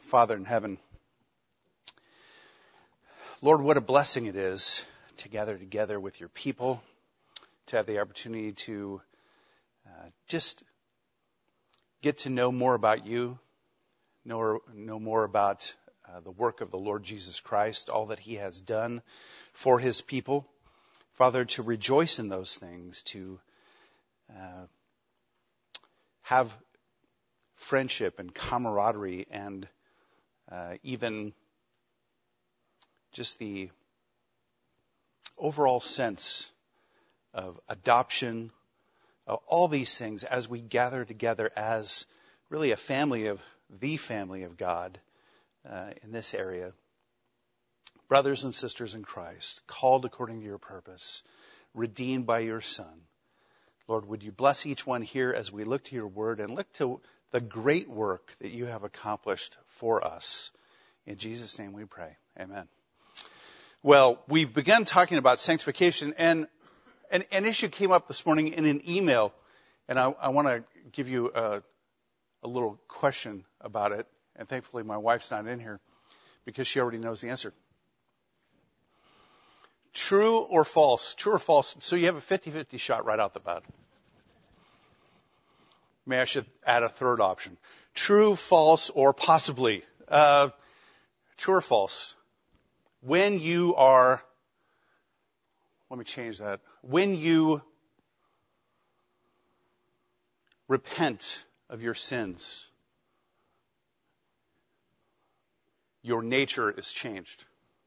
Father in heaven, Lord, what a blessing it is to gather together with your people, to have the opportunity to just get to know more about you, know more about the work of the Lord Jesus Christ, all that he has done for his people. Father, to rejoice in those things, to have friendship and camaraderie and even just the overall sense of adoption, all these things as we gather together as really the family of God in this area. Brothers and sisters in Christ, called according to your purpose, redeemed by your Son. Lord, would you bless each one here as we look to your word and look to the great work that you have accomplished for us. In Jesus' name we pray. Amen. Well, we've begun talking about sanctification, and an issue came up this morning in an email, and I want to give you a little question about it, and thankfully my wife's not in here because she already knows the answer. True or false? True or false? So you have a 50-50 shot right out the bat. Maybe I should add a third option. True, false, or possibly. True or false? When you are, let me change that. When you repent of your sins, your nature is changed.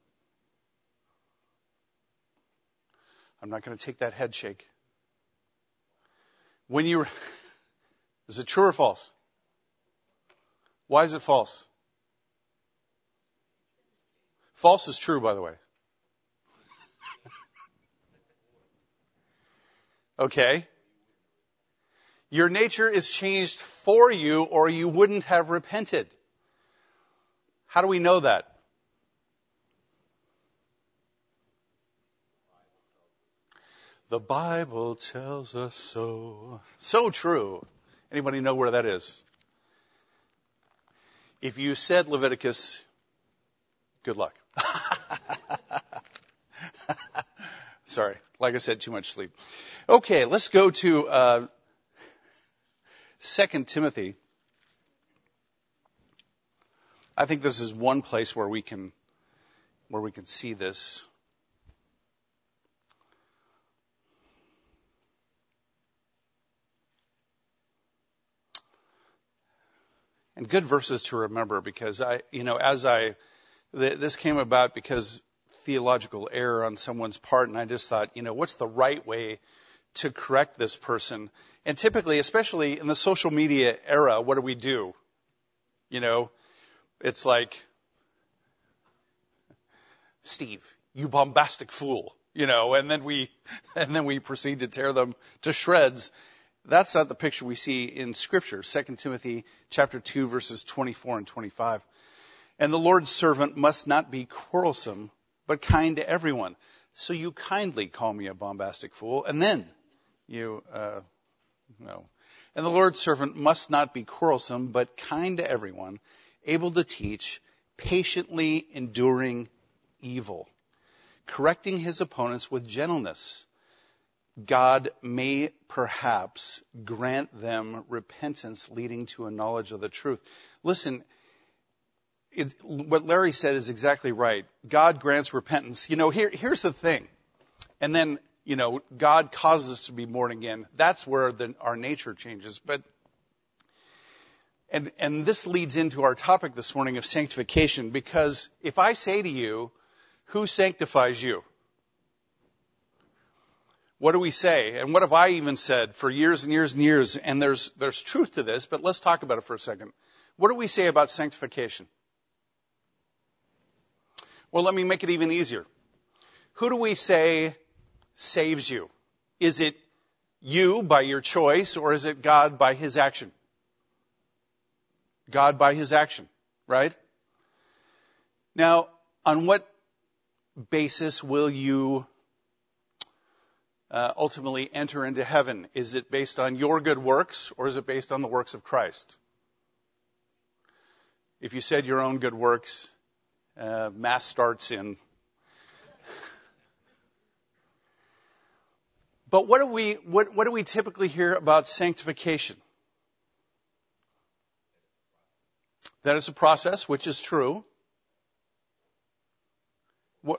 I'm not going to take that head shake. Is it true or false? Why is it false? False is true, by the way. Okay. Your nature is changed for you, or you wouldn't have repented. How do we know that? The Bible tells us so. So true. Anybody know where that is? If you said Leviticus, good luck. Sorry. Like I said, too much sleep. Okay, let's go to 2 Timothy. I think this is one place where we can see this. And good verses to remember, because this came about because theological error on someone's part, and I just thought, what's the right way to correct this person? And typically, especially in the social media era, what do? It's like, Steve, you bombastic fool, and then we proceed to tear them to shreds. That's not the picture we see in Scripture. 2 Timothy chapter 2, verses 24 and 25. And the Lord's servant must not be quarrelsome, but kind to everyone. So you kindly call me a bombastic fool, and then you, no. And the Lord's servant must not be quarrelsome, but kind to everyone, able to teach, patiently enduring evil, correcting his opponents with gentleness. God may perhaps grant them repentance leading to a knowledge of the truth. Listen, what Larry said is exactly right. God grants repentance. Here's the thing. And then, God causes us to be born again. That's where our nature changes. And this leads into our topic this morning of sanctification, because if I say to you, who sanctifies you? What do we say? And what have I even said for years and years and years? And there's truth to this, but let's talk about it for a second. What do we say about sanctification? Well, let me make it even easier. Who do we say saves you? Is it you by your choice, or is it God by his action? God by his action, right? Now, on what basis will you ultimately enter into heaven? Is it based on your good works, or is it based on the works of Christ? if you said your own good works, mass starts in. But what do we typically hear about sanctification? That is a process, which is true. What?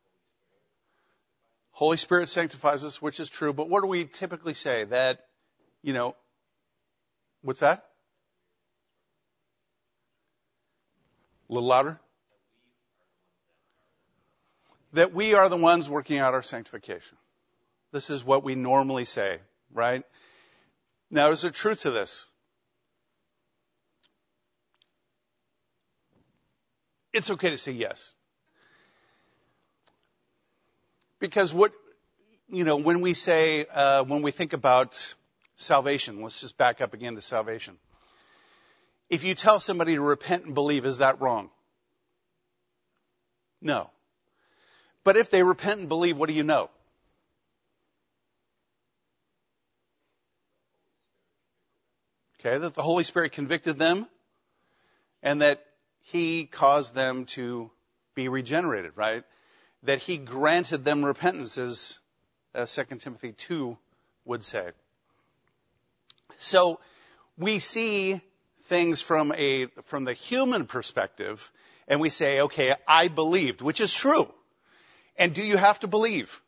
Holy Spirit sanctifies us, which is true. But what do we typically say? That, what's that? A little louder. That we are the ones working out our sanctification. This is what we normally say, right? Now, is there truth to this? It's okay to say yes. Because when we say, when we think about salvation, let's just back up again to salvation. If you tell somebody to repent and believe, is that wrong? No. But if they repent and believe, what do you know? Okay, that the Holy Spirit convicted them and that He caused them to be regenerated, right? That He granted them repentance, as 2 Timothy 2 would say. So we see things from the human perspective, and we say, okay, I believed, which is true. And do you have to believe?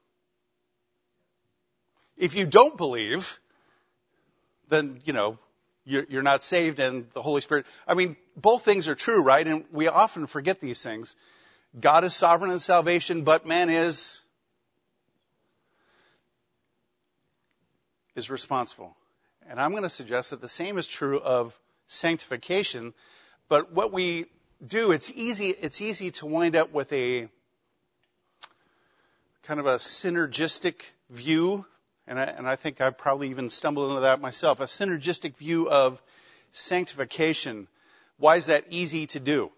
If you don't believe, then, you're not saved, and the Holy Spirit. I mean, both things are true, right? And we often forget these things. God is sovereign in salvation, but man is responsible. And I'm going to suggest that the same is true of sanctification. But what we do, it's easy to wind up with a kind of a synergistic view. And I think I've probably even stumbled into that myself. A synergistic view of sanctification. Why is that easy to do?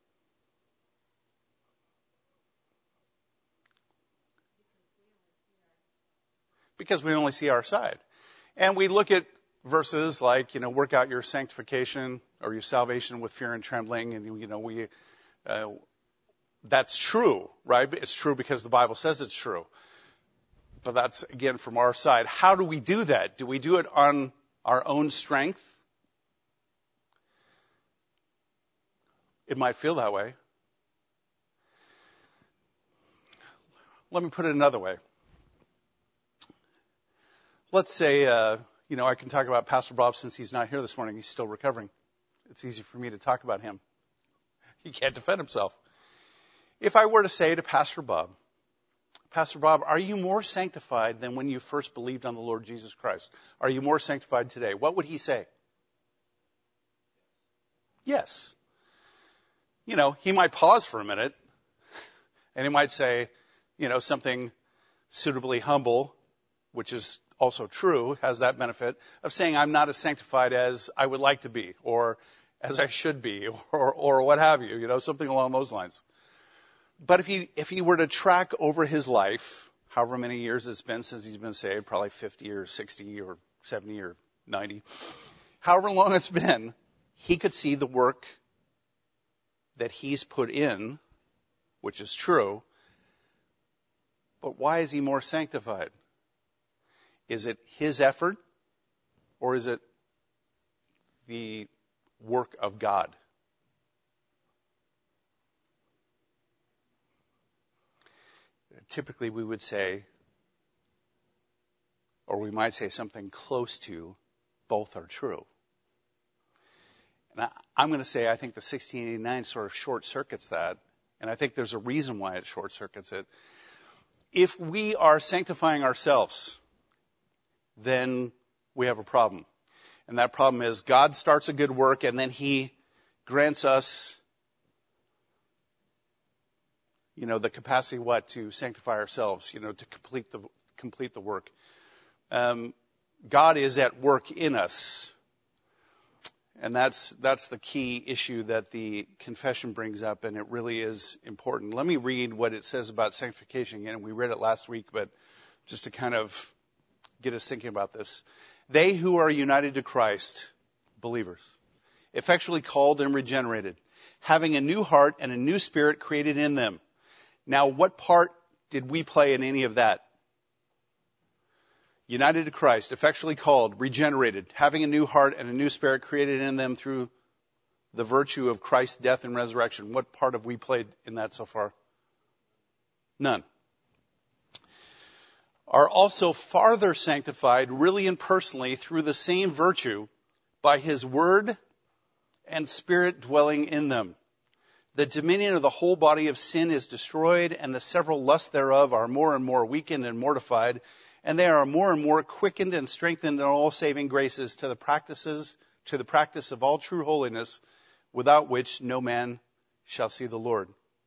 Because we only see our side. And we look at verses like, work out your sanctification or your salvation with fear and trembling. And, that's true, right? It's true because the Bible says it's true. But that's, again, from our side. How do we do that? Do we do it on our own strength? It might feel that way. Let me put it another way. Let's say, I can talk about Pastor Bob since he's not here this morning. He's still recovering. It's easy for me to talk about him. He can't defend himself. If I were to say to Pastor Bob, are you more sanctified than when you first believed on the Lord Jesus Christ? Are you more sanctified today? What would he say? Yes. He might pause for a minute, and he might say, something suitably humble, which is also true, has that benefit of saying I'm not as sanctified as I would like to be, or as I should be, or what have you, something along those lines. But if he were to track over his life, however many years it's been since he's been saved, probably 50 or 60 or 70 or 90, however long it's been, he could see the work that he's put in, which is true. But why is he more sanctified? Is it his effort, or is it the work of God? Typically, we would say, or we might say something close to, both are true. And I'm going to say I think the 1689 sort of short circuits that, and I think there's a reason why it short circuits it. If we are sanctifying ourselves, then we have a problem. And that problem is God starts a good work and then He grants us, the capacity to sanctify ourselves, to complete the work. God is at work in us. And that's the key issue that the confession brings up, and it really is important. Let me read what it says about sanctification again. We read it last week, but just to kind of get us thinking about this. They who are united to Christ, believers, effectually called and regenerated, having a new heart and a new spirit created in them. Now, what part did we play in any of that? United to Christ, effectually called, regenerated, having a new heart and a new spirit created in them through the virtue of Christ's death and resurrection. What part have we played in that so far? None. Are also farther sanctified, really and personally, through the same virtue, by his word and spirit dwelling in them. The dominion of the whole body of sin is destroyed, and the several lusts thereof are more and more weakened and mortified, and they are more and more quickened and strengthened in all saving graces to the practice of all true holiness, without which no man shall see the Lord.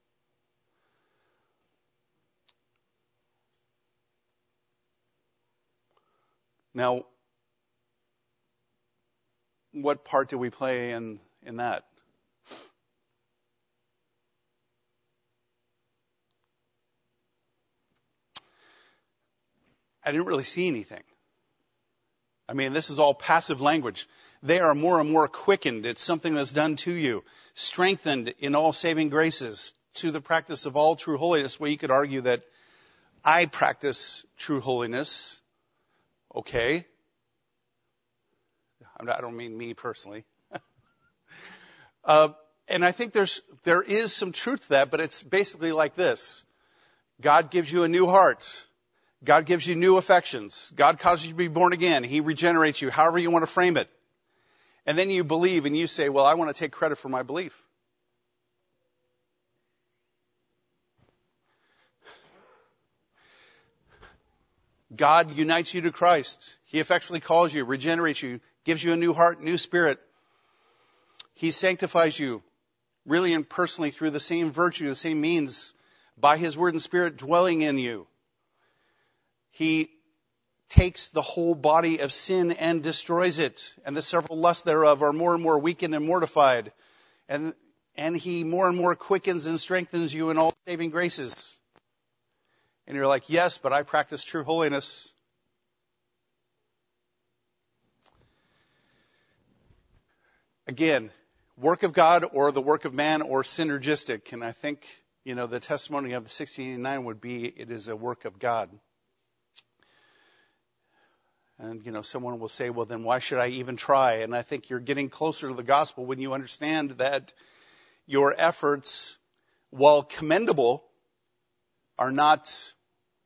Now, what part do we play in that? I didn't really see anything. I mean, this is all passive language. They are more and more quickened. It's something that's done to you. Strengthened in all saving graces to the practice of all true holiness. Well, you could argue that I practice true holiness. Okay. I don't mean me personally. And I think there is some truth to that, but it's basically like this. God gives you a new heart. God gives you new affections. God causes you to be born again. He regenerates you, however you want to frame it. And then you believe and you say, well, I want to take credit for my belief. God unites you to Christ. He effectually calls you, regenerates you, gives you a new heart, new spirit. He sanctifies you really and personally through the same virtue, the same means, by his word and spirit dwelling in you. He takes the whole body of sin and destroys it, and the several lusts thereof are more and more weakened and mortified. And he more and more quickens and strengthens you in all saving graces. And you're like, yes, but I practice true holiness. Again, work of God or the work of man or synergistic. And I think, the testimony of the 1689 would be it is a work of God. And, someone will say, well, then why should I even try? And I think you're getting closer to the gospel when you understand that your efforts, while commendable, are not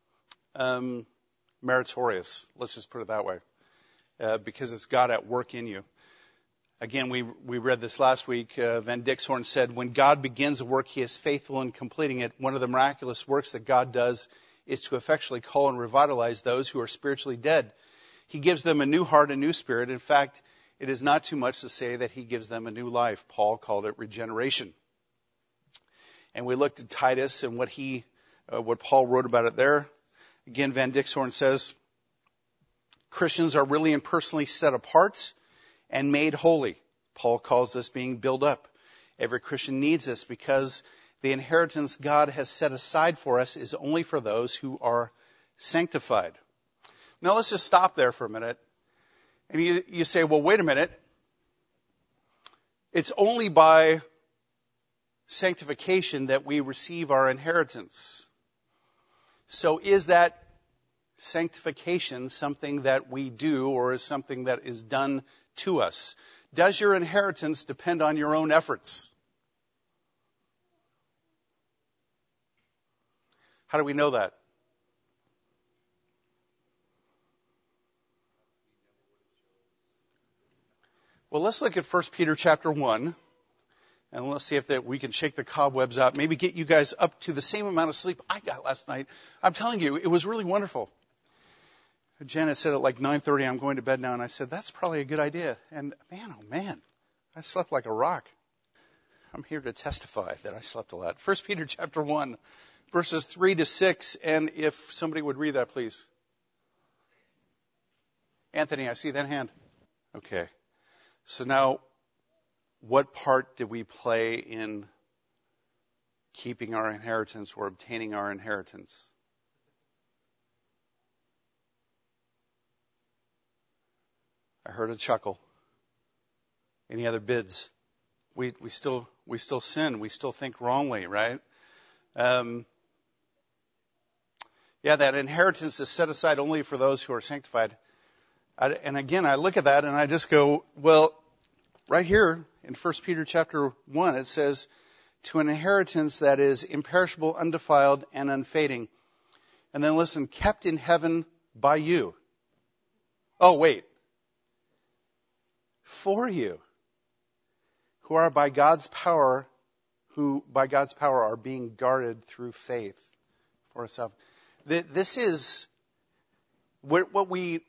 meritorious. Let's just put it that way. Because it's God at work in you. Again, we read this last week. Van Dixhoorn said, when God begins a work, he is faithful in completing it. One of the miraculous works that God does is to effectually call and revitalize those who are spiritually dead. He gives them a new heart, a new spirit. In fact, it is not too much to say that he gives them a new life. Paul called it regeneration. And we looked at Titus and what Paul wrote about it there. Again, Van Dixhoorn says, Christians are really and personally set apart and made holy. Paul calls this being built up. Every Christian needs this because the inheritance God has set aside for us is only for those who are sanctified. Now let's just stop there for a minute. And you say, well, wait a minute. It's only by sanctification that we receive our inheritance. So is that sanctification something that we do or is something that is done to us? Does your inheritance depend on your own efforts? How do we know that? Well, let's look at 1 Peter chapter 1, and let's see if we can shake the cobwebs out, maybe get you guys up to the same amount of sleep I got last night. I'm telling you, it was really wonderful. Janet said at like 9:30, I'm going to bed now, and I said, that's probably a good idea. And man, oh man, I slept like a rock. I'm here to testify that I slept a lot. 1 Peter chapter 1, verses 3 to 6, and if somebody would read that, please. Anthony, I see that hand. Okay. So now, what part did we play in keeping our inheritance or obtaining our inheritance? I heard a chuckle. Any other bids? We still We still sin. We still think wrongly, right? That inheritance is set aside only for those who are sanctified. And again, I look at that and I just go, well, right here in 1 Peter chapter 1, it says, to an inheritance that is imperishable, undefiled, and unfading. And then listen, kept in heaven by you. Oh, wait. For you, who by God's power are being guarded through faith for ourselves. This is what we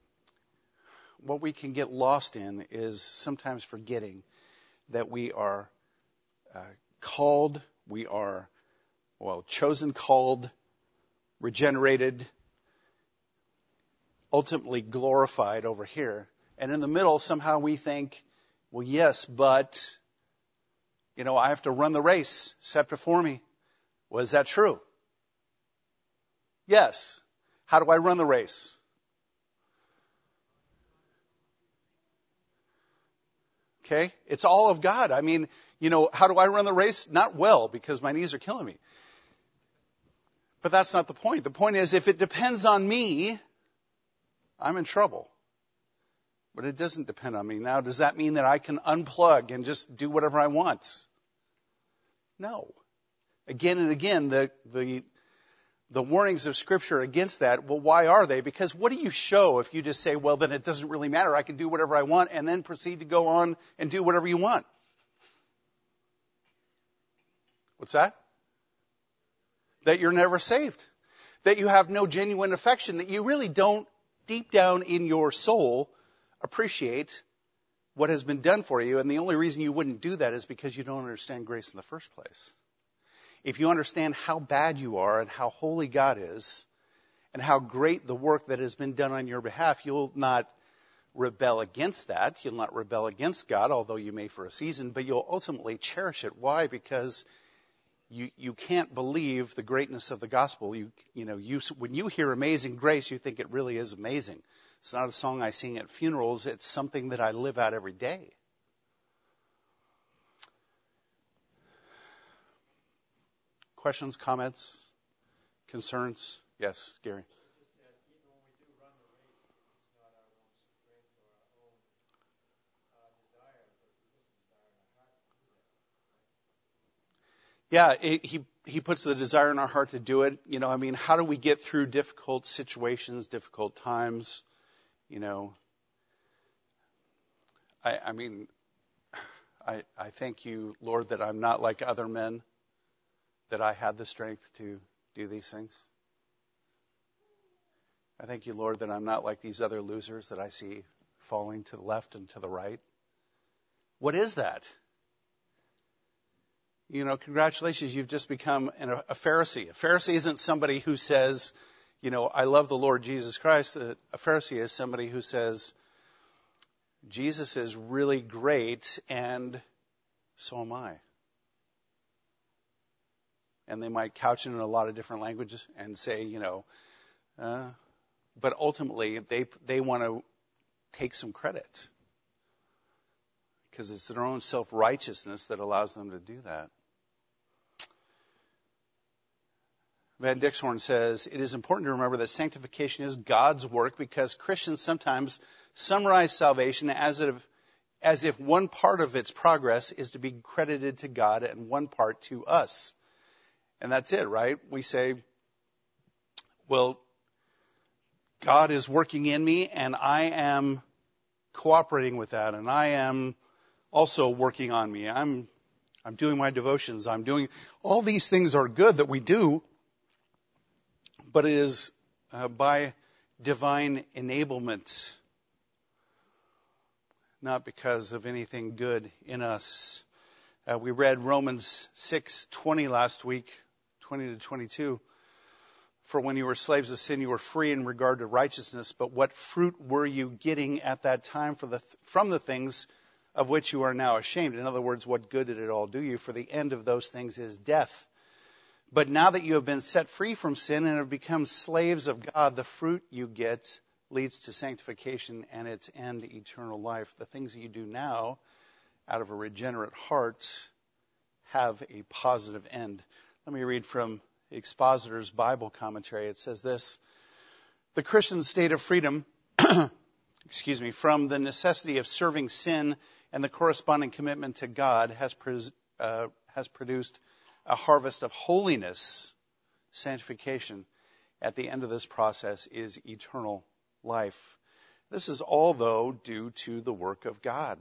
can get lost in is sometimes forgetting that we are called, we are, chosen, called, regenerated, ultimately glorified over here. And in the middle, somehow we think, well, yes, but, I have to run the race set before me. Well, is that true? Yes. How do I run the race? Okay? It's all of God. I mean, how do I run the race? Not well, because my knees are killing me. But that's not the point. The point is, if it depends on me, I'm in trouble. But it doesn't depend on me. Now, does that mean that I can unplug and just do whatever I want? No. Again and again, the warnings of Scripture against that, well, why are they? Because what do you show if you just say, well, then it doesn't really matter. I can do whatever I want and then proceed to go on and do whatever you want. What's that? That you're never saved. That you have no genuine affection. That you really don't, deep down in your soul, appreciate what has been done for you. And the only reason you wouldn't do that is because you don't understand grace in the first place. If you understand how bad you are and how holy God is and how great the work that has been done on your behalf, you'll not rebel against that. You'll not rebel against God, although you may for a season, but you'll ultimately cherish it. Why? Because you can't believe the greatness of the gospel. When you hear Amazing Grace, you think it really is amazing. It's not a song I sing at funerals. It's something that I live out every day. Questions, comments, concerns? Yes, Gary. Yeah, he puts the desire in our heart to do it. How do we get through difficult situations, difficult times? I thank you, Lord, that I'm not like other men, that I had the strength to do these things. I thank you, Lord, that I'm not like these other losers that I see falling to the left and to the right. What is that? Congratulations, you've just become a Pharisee. A Pharisee isn't somebody who says, I love the Lord Jesus Christ. A Pharisee is somebody who says, Jesus is really great, and so am I. And they might couch it in a lot of different languages and say, but ultimately they want to take some credit because it's their own self-righteousness that allows them to do that. Van Dixhoorn says, it is important to remember that sanctification is God's work because Christians sometimes summarize salvation as if one part of its progress is to be credited to God and one part to us. And that's it, right? We say, well, God is working in me and I am cooperating with that and I am also working on me. I'm doing my devotions. I'm doing all these things are good that we do, but it is by divine enablement, not because of anything good in us. We read Romans 6:20 last week, 20 to 22. For when you were slaves of sin, you were free in regard to righteousness. But what fruit were you getting at that time from the things of which you are now ashamed? In other words, what good did it all do you? For the end of those things is death. But now that you have been set free from sin and have become slaves of God, the fruit you get leads to sanctification and its end, eternal life. The things that you do now out of a regenerate heart have a positive end. Let me read from the Expositor's Bible commentary. It says this: the Christian state of freedom, from the necessity of serving sin and the corresponding commitment to God has produced a harvest of holiness, sanctification. At the end of this process is eternal life. This is all, though, due to the work of God.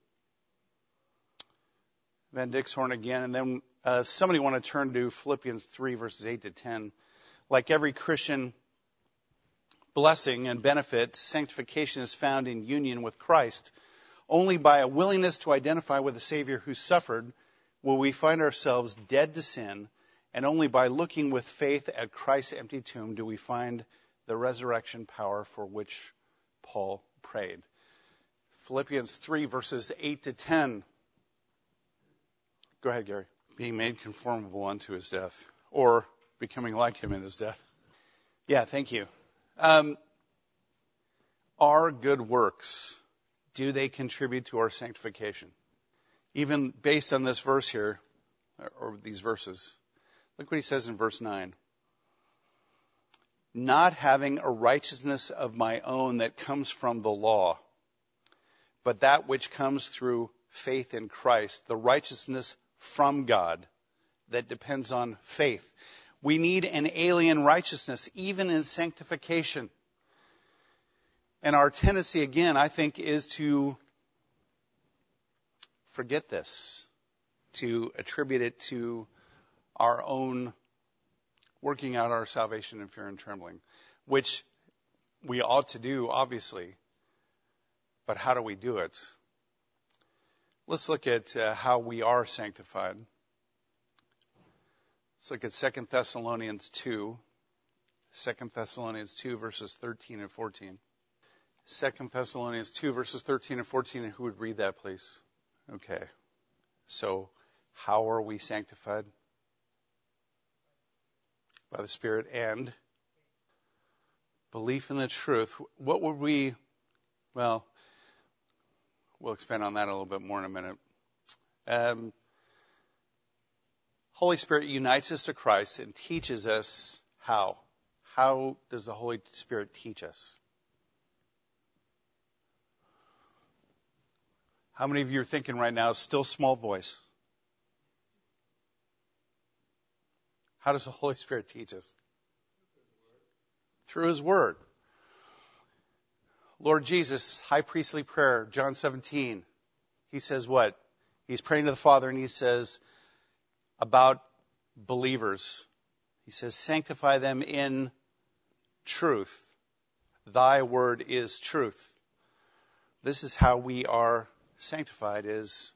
Van Dixhoorn again, and then somebody want to turn to Philippians 3, verses 8 to 10. Like every Christian blessing and benefit, sanctification is found in union with Christ. Only by a willingness to identify with a Savior who suffered will we find ourselves dead to sin, and only by looking with faith at Christ's empty tomb do we find the resurrection power for which Paul prayed. Philippians 3, verses 8 to 10. Go ahead, Gary. Being made conformable unto his death, or becoming like him in his death. Yeah, thank you. Our good works, do they contribute to our sanctification? Even based on this verse here, or these verses, look what he says in verse 9. Not having a righteousness of my own that comes from the law, but that which comes through faith in Christ, the righteousness from God that depends on faith. We need an alien righteousness, even in sanctification. And our tendency, again, I think, is to forget this, to attribute it to our own working out our salvation in fear and trembling, which we ought to do, obviously. But how do we do it? Let's look at how we are sanctified. Let's look at 2 Thessalonians 2. 2 Thessalonians 2, verses 13 and 14. 2 Thessalonians 2, verses 13 and 14. And who would read that, please? Okay. So, how are we sanctified? By the Spirit and belief in the truth. What would we, well, we'll expand on that a little bit more in a minute. Holy Spirit unites us to Christ and teaches us how. How does the Holy Spirit teach us? How many of you are thinking right now, still small voice? How does the Holy Spirit teach us? Through His Word. Lord Jesus, high priestly prayer, John 17. He says what? He's praying to the Father and he says about believers. He says, sanctify them in truth. Thy word is truth. This is how we are sanctified, is,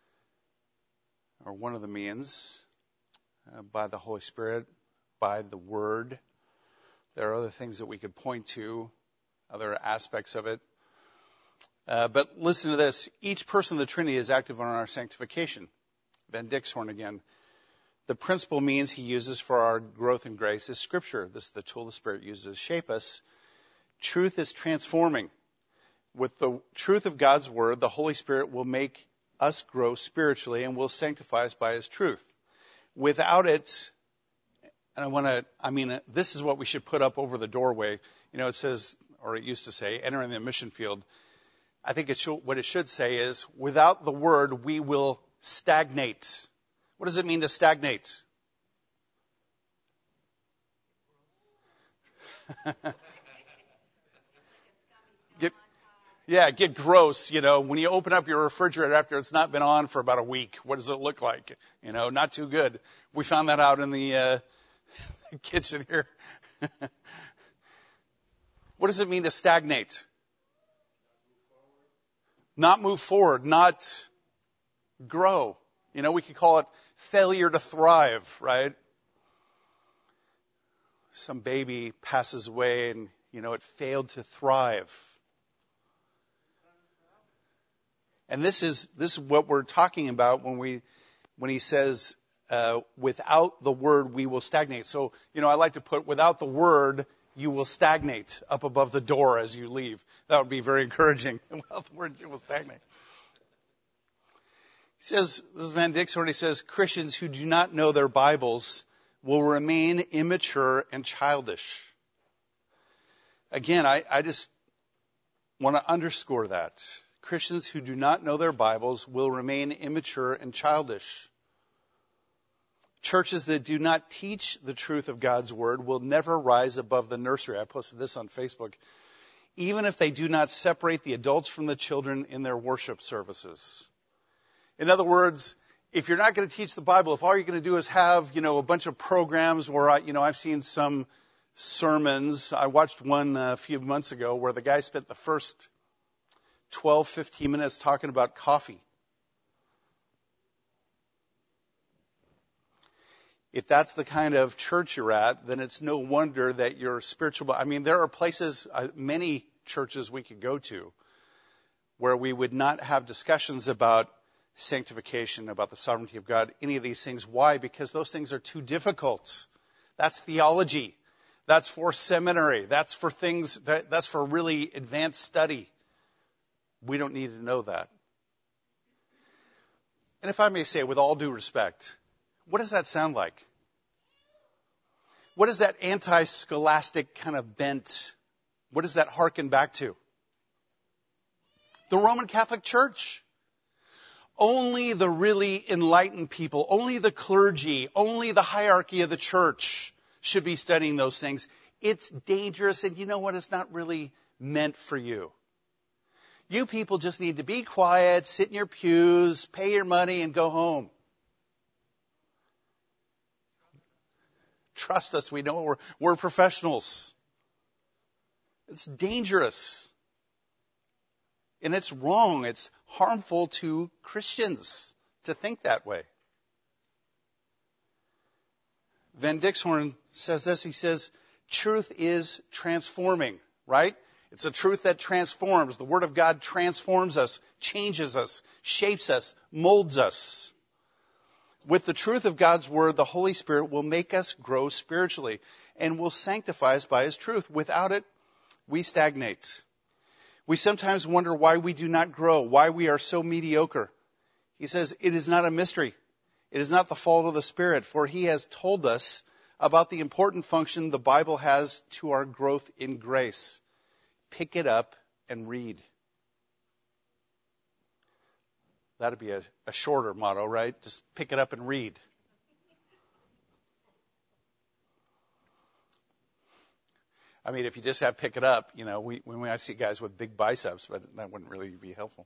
or one of the means, by the Holy Spirit, by the Word. There are other things that we could point to, other aspects of it. But listen to this. Each person of the Trinity is active on our sanctification. Van Dixhoorn again. The principal means he uses for our growth in grace is Scripture. This is the tool the Spirit uses to shape us. Truth is transforming. With the truth of God's Word, the Holy Spirit will make us grow spiritually and will sanctify us by His truth. Without it, and this is what we should put up over the doorway. You know, it says, or it used to say, entering the mission field. I think what it should say is, without the Word, we will stagnate. What does it mean to stagnate? Get gross. You know, when you open up your refrigerator after it's not been on for about a week, what does it look like? You know, not too good. We found that out in the kitchen here. What does it mean to stagnate? Not move forward, not grow. You know, we could call it failure to thrive, right? Some baby passes away and, you know, it failed to thrive. And this is what we're talking about when he says, without the Word, we will stagnate. So, you know, I like to put, without the Word, you will stagnate up above the door as you leave. That would be very encouraging. Without the Word, you will stagnate. He says, this is Van Dixhoorn, he says, Christians who do not know their Bibles will remain immature and childish. Again, I just want to underscore that. Christians who do not know their Bibles will remain immature and childish. Churches that do not teach the truth of God's Word will never rise above the nursery. I posted this on Facebook. Even if they do not separate the adults from the children in their worship services. In other words, if you're not going to teach the Bible, if all you're going to do is have, a bunch of programs where, I've seen some sermons. I watched one a few months ago where the guy spent the first 12, 15 minutes talking about coffee. If that's the kind of church you're at, then it's no wonder that your spiritual... there are places, many churches we could go to where we would not have discussions about sanctification, about the sovereignty of God, any of these things. Why? Because those things are too difficult. That's theology. That's for seminary. That's for things, that's for really advanced study. We don't need to know that. And if I may say, with all due respect, what does that sound like? What is that anti-scholastic kind of bent? What does that harken back to? The Roman Catholic Church. Only the really enlightened people, only the clergy, only the hierarchy of the church should be studying those things. It's dangerous, and you know what? It's not really meant for you. You people just need to be quiet, sit in your pews, pay your money, and go home. Trust us, we know we're professionals. It's dangerous. And it's wrong. It's harmful to Christians to think that way. Van Dixhoorn says this. He says, truth is transforming, right? It's a truth that transforms. The Word of God transforms us, changes us, shapes us, molds us. With the truth of God's Word, the Holy Spirit will make us grow spiritually and will sanctify us by His truth. Without it, we stagnate. We sometimes wonder why we do not grow, why we are so mediocre. He says, it is not a mystery. It is not the fault of the Spirit, for He has told us about the important function the Bible has to our growth in grace. Pick it up and read. That'd be a shorter motto, right? Just pick it up and read. If you just have pick it up, when I see guys with big biceps, but that wouldn't really be helpful.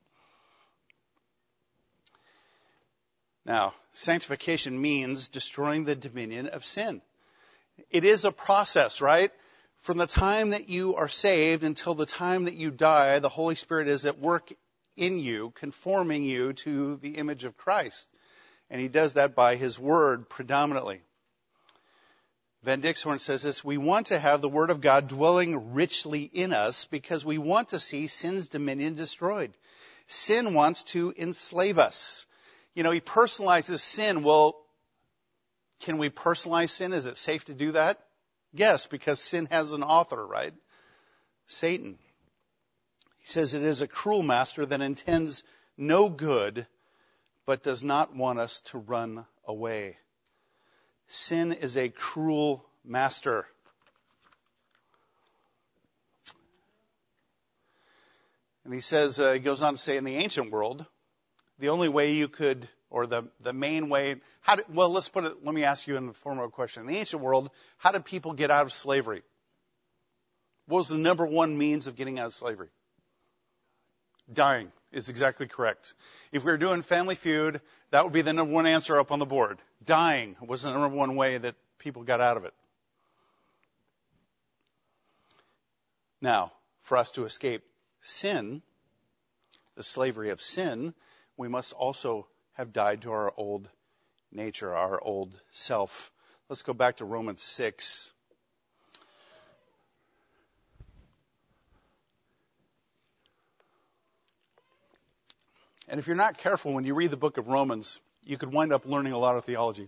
Now, sanctification means destroying the dominion of sin. It is a process, right? From the time that you are saved until the time that you die, the Holy Spirit is at work in you, conforming you to the image of Christ. And He does that by His Word predominantly. Van Dixhoorn says this, we want to have the Word of God dwelling richly in us because we want to see sin's dominion destroyed. Sin wants to enslave us. He personalizes sin. Well, can we personalize sin? Is it safe to do that? Yes, because sin has an author, right? Satan. He says it is a cruel master that intends no good, but does not want us to run away. Sin is a cruel master. And he says, he goes on to say, in the ancient world, the only way you could, or the main way, let me ask you in the form of a question. In the ancient world, how did people get out of slavery? What was the number one means of getting out of slavery? Dying is exactly correct. If we were doing Family Feud, that would be the number one answer up on the board. Dying was the number one way that people got out of it. Now, for us to escape sin, the slavery of sin, we must also have died to our old nature, our old self. Let's go back to Romans 6. And if you're not careful when you read the book of Romans, you could wind up learning a lot of theology.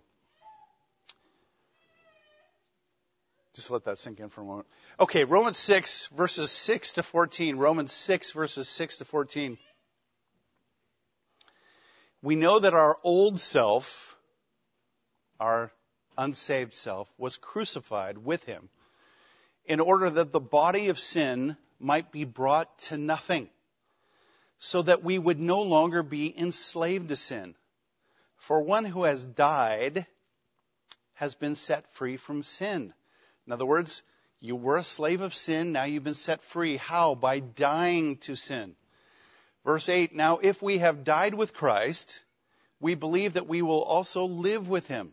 Just let that sink in for a moment. Okay, Romans 6, verses 6 to 14. Romans 6, verses 6 to 14. We know that our old self, our unsaved self, was crucified with him in order that the body of sin might be brought to nothing, so that we would no longer be enslaved to sin. For one who has died has been set free from sin. In other words, you were a slave of sin, now you've been set free. How? By dying to sin. Verse 8, now if we have died with Christ, we believe that we will also live with him.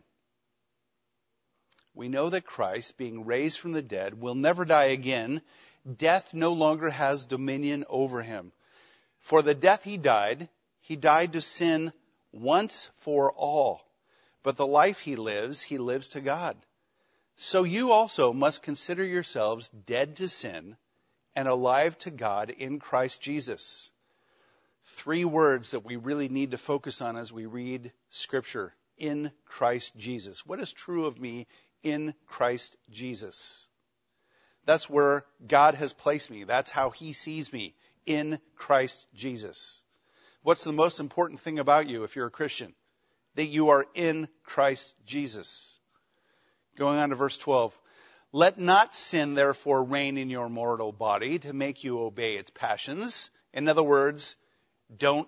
We know that Christ, being raised from the dead, will never die again. Death no longer has dominion over him. For the death he died to sin once for all. But the life he lives to God. So you also must consider yourselves dead to sin and alive to God in Christ Jesus. 3 words that we really need to focus on as we read Scripture. In Christ Jesus. What is true of me in Christ Jesus? That's where God has placed me. That's how he sees me, in Christ Jesus. What's the most important thing about you if you're a Christian? That you are in Christ Jesus. Going on to verse 12. Let not sin therefore reign in your mortal body to make you obey its passions. In other words, don't,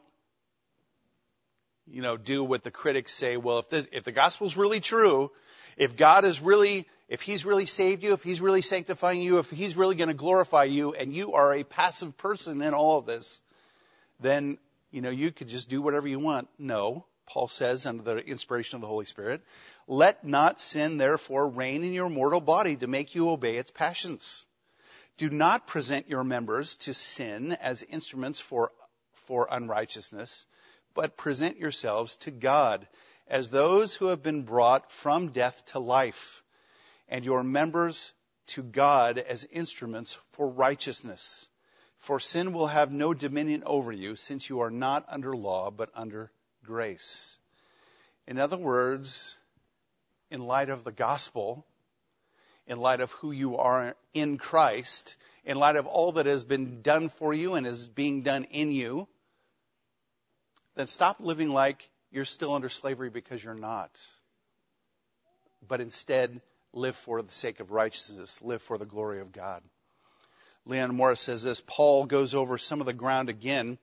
do what the critics say. Well, if the gospel's really true, if God is really, if he's really saved you, if he's really sanctifying you, if he's really going to glorify you, and you are a passive person in all of this, then, you could just do whatever you want. No, Paul says under the inspiration of the Holy Spirit, let not sin therefore reign in your mortal body to make you obey its passions. Do not present your members to sin as instruments for unrighteousness, but present yourselves to God as those who have been brought from death to life, and your members to God as instruments for righteousness. For sin will have no dominion over you, since you are not under law, but under grace. In other words, in light of the gospel, in light of who you are in Christ, in light of all that has been done for you and is being done in you, then stop living like you're still under slavery, because you're not. But instead, live for the sake of righteousness. Live for the glory of God. Leon Morris says this. Paul goes over some of the ground again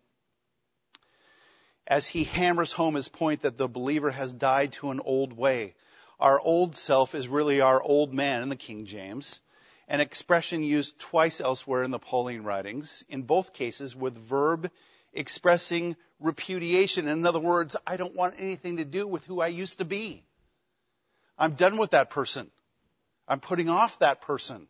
as he hammers home his point that the believer has died to an old way. Our old self is really our old man in the King James, an expression used twice elsewhere in the Pauline writings, in both cases with verb expressing repudiation. In other words, I don't want anything to do with who I used to be. I'm done with that person. I'm putting off that person.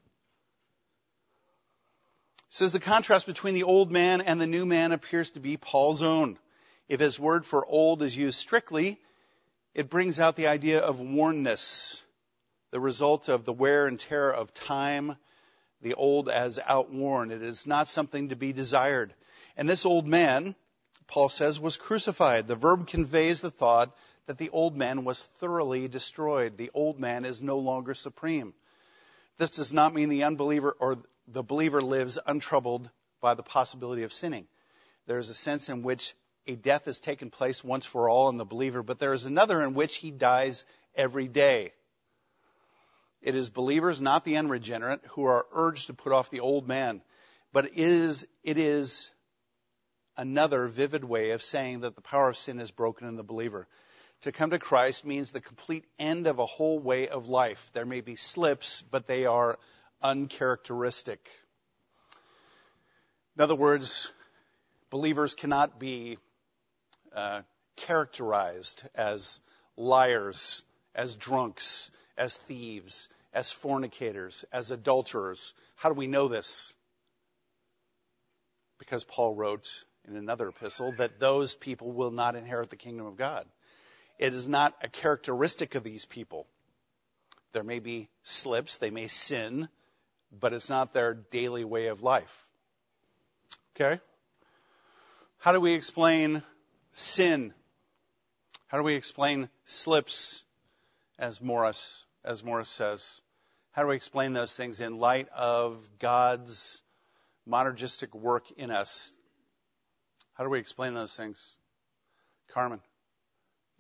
It says the contrast between the old man and the new man appears to be Paul's own. If his word for old is used strictly, it brings out the idea of wornness, the result of the wear and tear of time, the old as outworn. It is not something to be desired. And this old man, Paul says, was crucified. The verb conveys the thought that the old man was thoroughly destroyed. The old man is no longer supreme. This does not mean the unbeliever or the believer lives untroubled by the possibility of sinning. There is a sense in which a death has taken place once for all in the believer, but there is another in which he dies every day. It is believers, not the unregenerate, who are urged to put off the old man. But it is another vivid way of saying that the power of sin is broken in the believer. To come to Christ means the complete end of a whole way of life. There may be slips, but they are uncharacteristic. In other words, believers cannot be characterized as liars, as drunks, as thieves, as fornicators, as adulterers. How do we know this? Because Paul wrote in another epistle that those people will not inherit the kingdom of God. It is not a characteristic of these people. There may be slips, they may sin, but it's not their daily way of life. Okay? How do we explain sin? How do we explain slips, as Morris says? How do we explain those things in light of God's monergistic work in us? How do we explain those things? Carmen.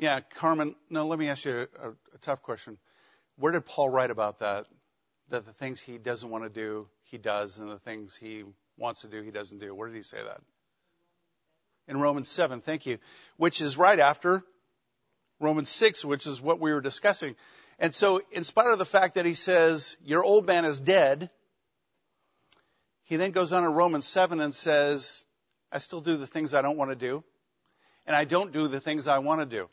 Yeah, Carmen, no, let me ask you a tough question. Where did Paul write about that? That the things he doesn't want to do, he does, and the things he wants to do, he doesn't do. Where did he say that? In Romans 7, thank you. Which is right after Romans 6, which is what we were discussing. And so, in spite of the fact that he says, your old man is dead, he then goes on to Romans 7 and says, I still do the things I don't want to do, and I don't do the things I want to do.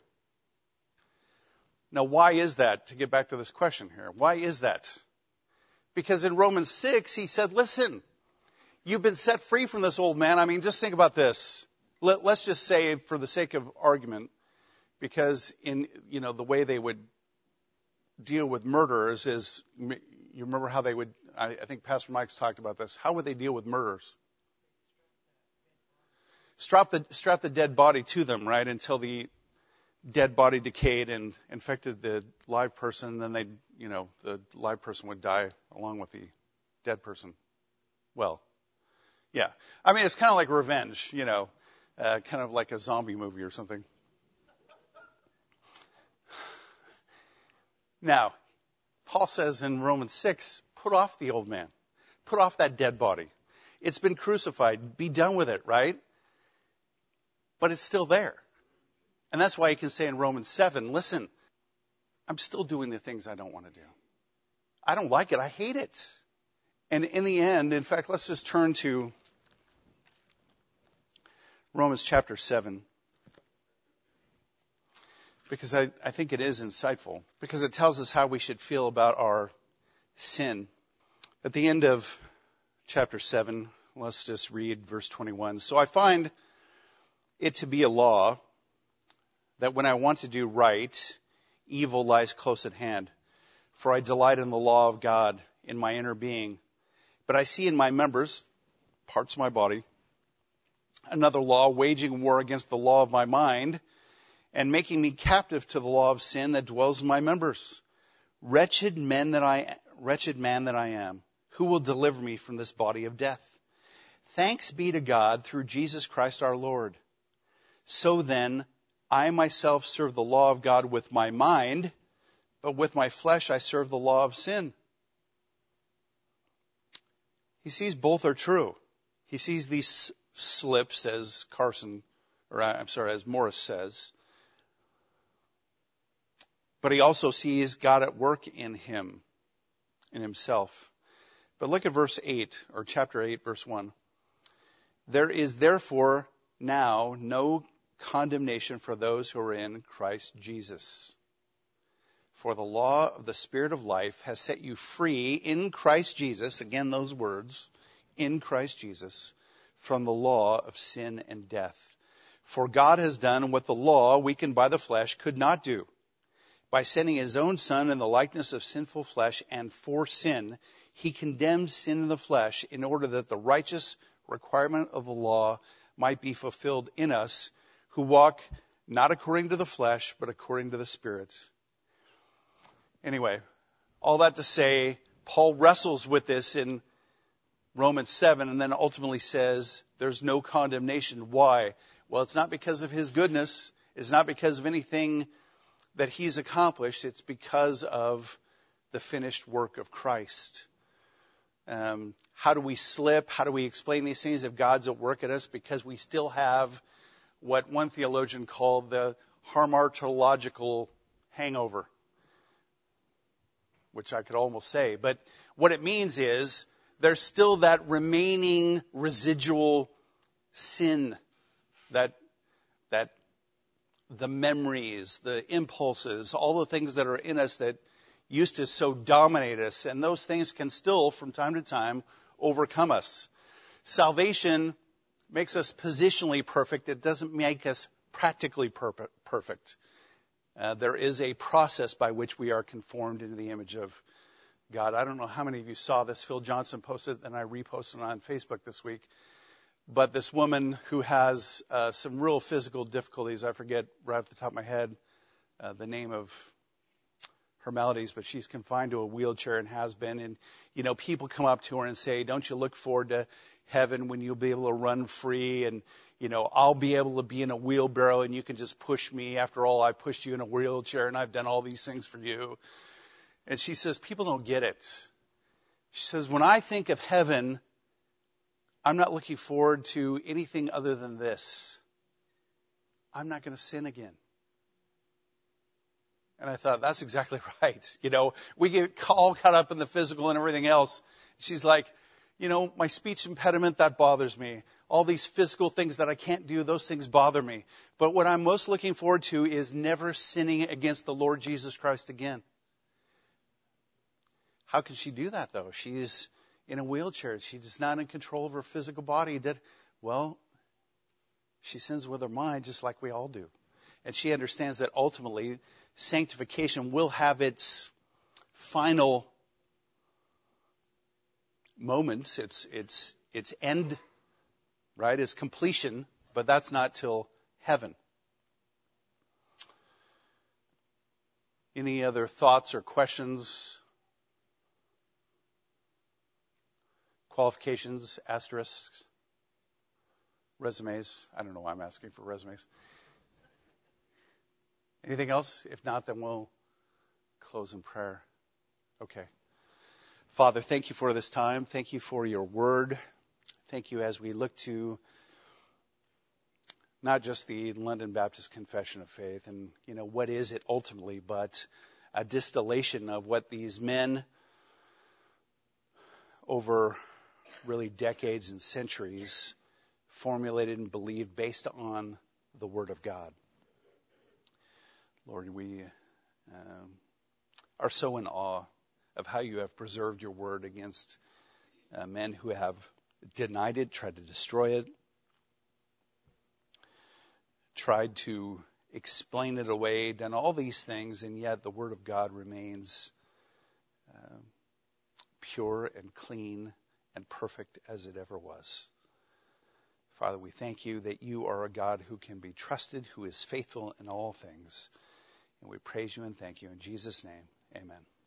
Now, why is that? To get back to this question here, why is that? Because in Romans 6, he said, listen, you've been set free from this old man. I mean, just think about this. Let's just say, for the sake of argument, because in, the way they would deal with murderers is, you remember how they would, I think Pastor Mike's talked about this. How would they deal with murderers? Strap the dead body to them, right, until the dead body decayed and infected the live person, and then the live person would die along with the dead person. Well, yeah. I mean, it's kind of like revenge, kind of like a zombie movie or something. Now, Paul says in Romans 6, put off the old man. Put off that dead body. It's been crucified. Be done with it, right? But it's still there. And that's why he can say in Romans 7, listen, I'm still doing the things I don't want to do. I don't like it. I hate it. And in the end, in fact, let's just turn to Romans chapter 7. Because I think it is insightful. Because it tells us how we should feel about our sin. At the end of chapter 7, let's just read verse 21. So I find it to be a law that when I want to do right, evil lies close at hand. For I delight in the law of God in my inner being. But I see in my members, parts of my body, another law waging war against the law of my mind and making me captive to the law of sin that dwells in my members. Wretched man that I am, who will deliver me from this body of death? Thanks be to God through Jesus Christ our Lord. So then, I myself serve the law of God with my mind, but with my flesh I serve the law of sin. He sees both are true. He sees these slips, as Morris says. But he also sees God at work in him, in himself. But look at verse 8, or chapter 8, verse 1. There is therefore now no condemnation for those who are in Christ Jesus. For the law of the Spirit of life has set you free in Christ Jesus, again those words, in Christ Jesus, from the law of sin and death. For God has done what the law, weakened by the flesh, could not do. By sending his own Son in the likeness of sinful flesh, and for sin, he condemned sin in the flesh in order that the righteous requirement of the law might be fulfilled in us, who walk not according to the flesh, but according to the Spirit. Anyway, all that to say, Paul wrestles with this in Romans 7 and then ultimately says there's no condemnation. Why? Well, it's not because of his goodness. It's not because of anything that he's accomplished. It's because of the finished work of Christ. How do we slip? How do we explain these things if God's at work at us? Because we still have what one theologian called the hamartological hangover, which I could almost say. But what it means is there's still that remaining residual sin, that the memories, the impulses, all the things that are in us that used to so dominate us. And those things can still, from time to time, overcome us. Salvation makes us positionally perfect. It doesn't make us practically perfect. There is a process by which we are conformed into the image of God. I don't know how many of you saw this. Phil Johnson posted it, and I reposted it on Facebook this week. But this woman who has some real physical difficulties, I forget right off the top of my head the name of her maladies, but she's confined to a wheelchair and has been. And, people come up to her and say, don't you look forward to heaven when you'll be able to run free and, I'll be able to be in a wheelbarrow and you can just push me. After all, I pushed you in a wheelchair and I've done all these things for you. And she says, people don't get it. She says, when I think of heaven, I'm not looking forward to anything other than this. I'm not going to sin again. And I thought, that's exactly right. We get all caught up in the physical and everything else. She's like, my speech impediment, that bothers me. All these physical things that I can't do, those things bother me. But what I'm most looking forward to is never sinning against the Lord Jesus Christ again. How can she do that, though? She's in a wheelchair. She's not in control of her physical body. She sins with her mind just like we all do. And she understands that ultimately sanctification will have its final moments, its end, right? Its completion, but that's not till heaven. Any other thoughts or questions? Qualifications, asterisks, resumes? I don't know why I'm asking for resumes. Anything else? If not, then we'll close in prayer. Okay. Father, thank you for this time. Thank you for your word. Thank you as we look to not just the London Baptist Confession of Faith and, what is it ultimately, but a distillation of what these men over really decades and centuries formulated and believed based on the Word of God. Lord, we are so in awe of how you have preserved your word against men who have denied it, tried to destroy it, tried to explain it away, done all these things, and yet the word of God remains pure and clean and perfect as it ever was. Father, we thank you that you are a God who can be trusted, who is faithful in all things. And we praise you and thank you in Jesus' name. Amen.